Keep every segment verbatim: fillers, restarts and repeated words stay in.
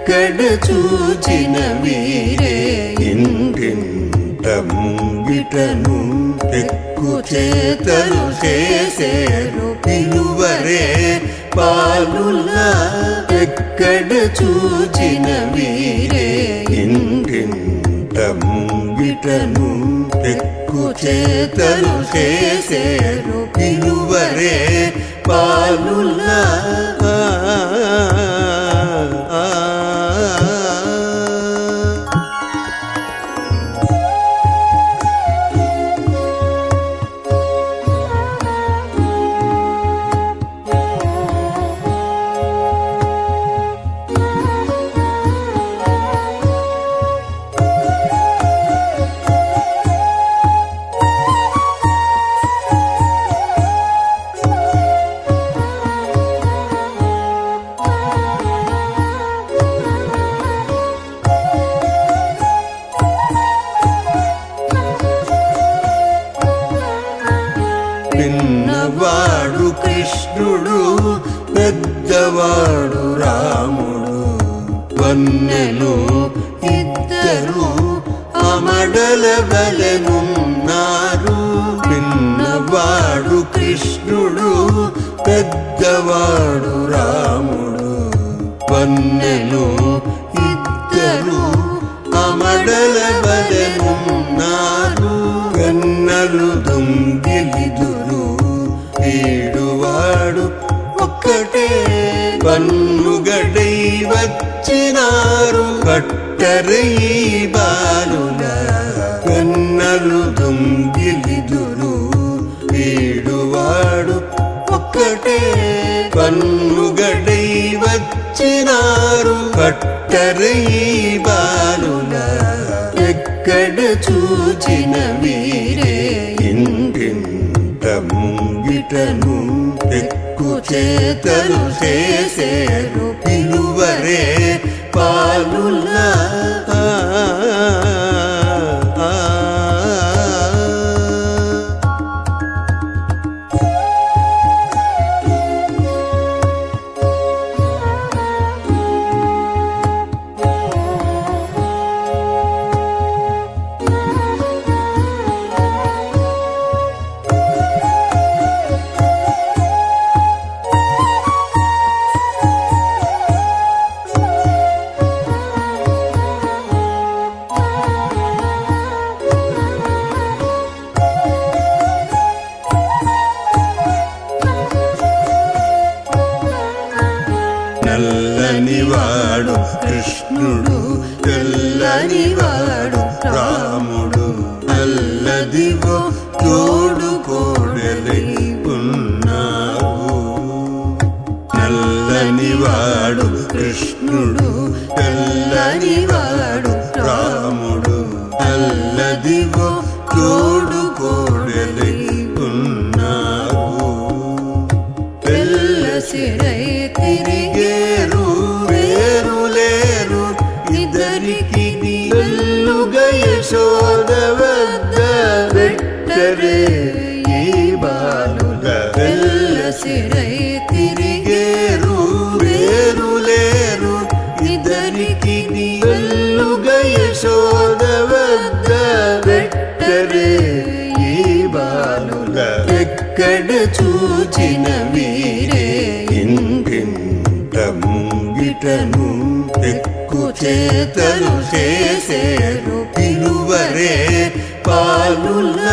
ఎక్కడ చూచిన వీరే ఇంటింట ముంగిటను ఎక్కు చేతలు చేసేరు పిలువరే పాలులా ఎక్కడ చూచిన వీరే ఇంటింట ముంగిటను ఎక్కు చేతలు చేసేరు పిలువరే పాలులా పిన్నవాడు కృష్ణుడు పెద్దవాడు రాముడు వన్నెలు ఇద్దరు అమడల బలనున్నారు పిన్నవాడు కృష్ణుడు పెద్దవాడు రాముడు వన్నెలు ఇద్దరు అమడల బలనున్నారు కన్నలు దొంగిలిదురు వీడువాడు ఒక్కటే పన్నుగడై వచ్చినారు కట్టరై బాలుల కన్నలు దొంగిలిదురు వీడువాడు ఒక్కటే పన్నుగడై వచ్చినారు కట్టరై బాలుల ఎక్కడ చూచిన వీరే ఇంటింట ముంగిటను ఎక్కు చేతలు చేసేరు పిలువరే పాలులా నల్లనివాడు కృష్ణుడు తెల్లనివాడు రాముడు నల్లదివో తోడు కోడలై ఉన్నావు నల్లనివాడు కృష్ణుడు తెల్లనివాడు రాముడు నల్లదివో తోడు కోడలై ఉన్నావు తెల్ల సిరై తిరిగేరు వేరు లేరు ఇద్దరికి వెల్లుగా యశోద వద్ద పెట్టరే ఈ బాలుల తెల్ల సిరై తిరిగేరు వేరు లేరు ఇద్దరికి వెల్లుగా యశోద వద్ద పెట్టరే ఈ బాలుల ఎక్కడ చూచిన వీరే ఇంటింట ముంగిటను ఎక్కు చేతలు చేసేరు పిలువరే పాలులా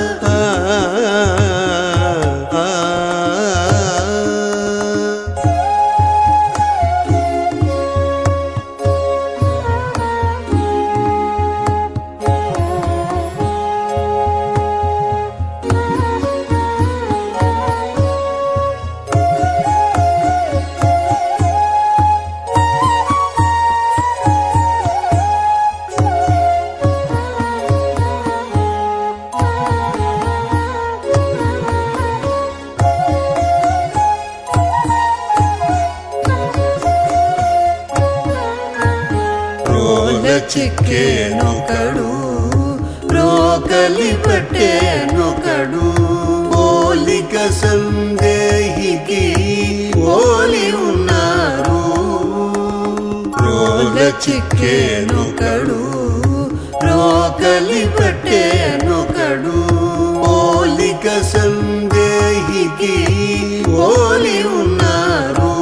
చిక్కేనొకడు రోకలి పట్టేనొకడు పోలిక సందేహికి పోలి ఉన్నారు రోల చిక్కేనొకడు రోకలి పట్టేనొకడు పోలిక సందేహికి పోలి ఉన్నారు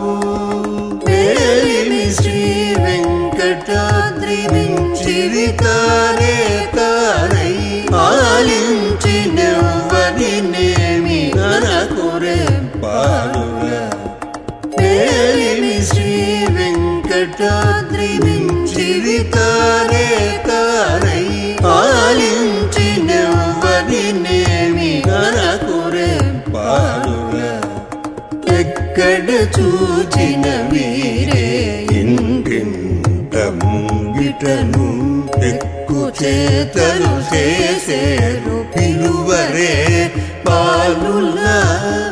పేలిమి శ్రీ వెంకటాద్రి మించిరి తారే తారై ఆలించినెవ్వరినేమి కనకురే పాలుగా పేలిమి శ్రీ వెంకటాద్రి మించిరి తారే తారై ఆలించినెవ్వరినేమి కనకురే పాలుగా ఎక్కడ చూచిన వీరే ఇంటింట ముంగిటను ఎక్కు చేతలు చేసేరు పిలువరే పాలులా